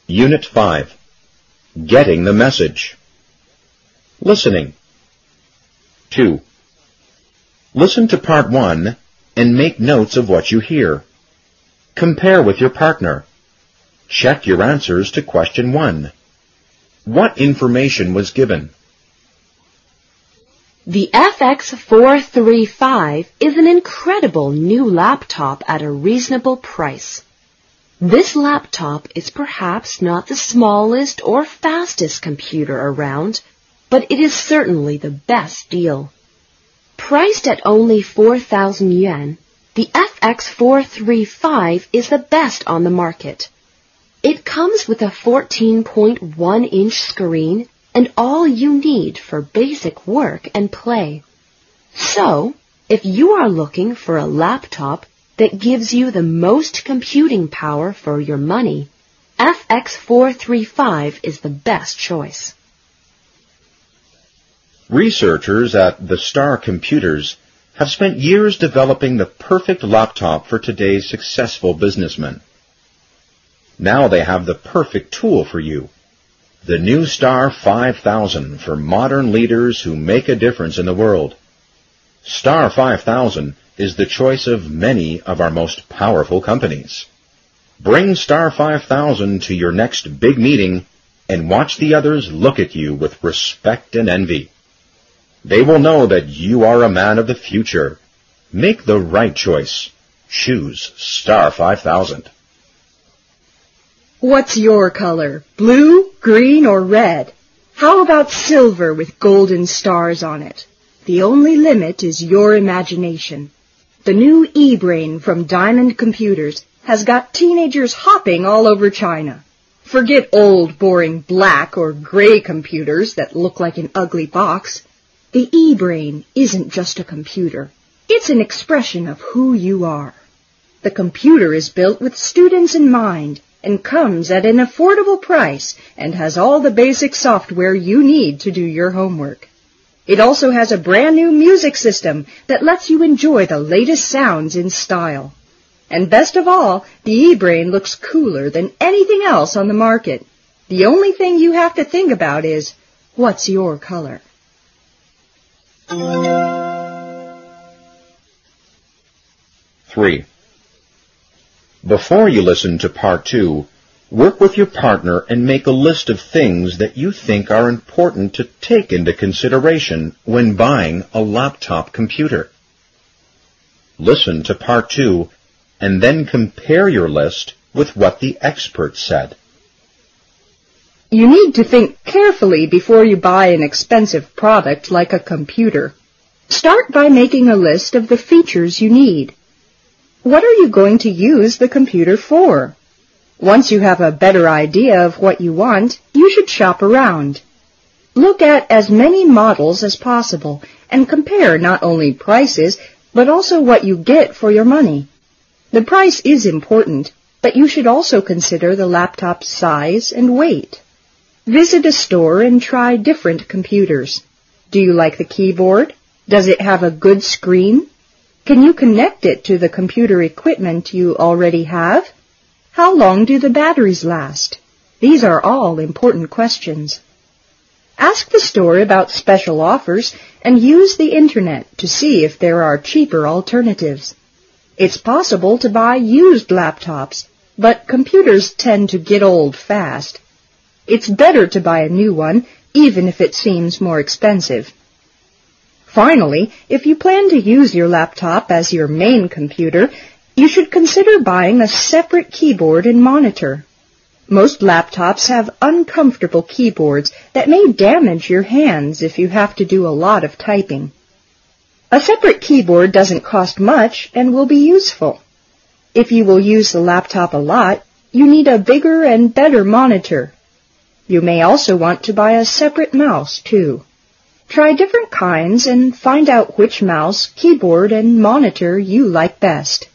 Unit 5. Getting the message. Listening. 2. Listen to Part 1 and make notes of what you hear. Compare with your partner. Check your answers to Question 1. What information was given? The FX435 is an incredible new laptop at a reasonable price. This laptop is perhaps not the smallest or fastest computer around, but it is certainly the best deal. Priced at only 4,000 yuan, the FX435 is the best on the market. It comes with a 14.1-inch screen and all you need for basic work and play. So, if you are looking for a laptop that gives you the most computing power for your money, FX435 is the best choice. Researchers at the Star Computers have spent years developing the perfect laptop for today's successful businessmen. Now they have the perfect tool for you. The new Star 5000 for modern leaders who make a difference in the world. Star 5000 is the choice of many of our most powerful companies. Bring Star 5000 to your next big meeting and watch the others look at you with respect and envy. They will know that you are a man of the future. Make the right choice. Choose Star 5000. What's your color? Blue, green, or red? How about silver with golden stars on it? The only limit is your imagination. The new eBrain from Diamond Computers has got teenagers hopping all over China. Forget old, boring black or gray computers that look like an ugly box. The eBrain isn't just a computer. It's an expression of who you are. The computer is built with students in mind and comes at an affordable price and has all the basic software you need to do your homework. It also has a brand new music system that lets you enjoy the latest sounds in style. And best of all, the eBrain looks cooler than anything else on the market. The only thing you have to think about is, what's your color? 3. Before you listen to Part 2, work with your partner and make a list of things that you think are important to take into consideration when buying a laptop computer. Listen to Part 2 and then compare your list with what the experts said. You need to think carefully before you buy an expensive product like a computer. Start by making a list of the features you need. What are you going to use the computer for? Once you have a better idea of what you want, you should shop around. Look at as many models as possible and compare not only prices, but also what you get for your money. The price is important, but you should also consider the laptop's size and weight. Visit a store and try different computers. Do you like the keyboard? Does it have a good screen? Can you connect it to the computer equipment you already have? How long do the batteries last? These are all important questions. Ask the store about special offers and use the internet to see if there are cheaper alternatives. It's possible to buy used laptops, but computers tend to get old fast. It's better to buy a new one, even if it seems more expensive. Finally, if you plan to use your laptop as your main computer, you should consider buying a separate keyboard and monitor. Most laptops have uncomfortable keyboards that may damage your hands if you have to do a lot of typing. A separate keyboard doesn't cost much and will be useful. If you will use the laptop a lot, you need a bigger and better monitor. You may also want to buy a separate mouse, too. Try different kinds and find out which mouse, keyboard, and monitor you like best.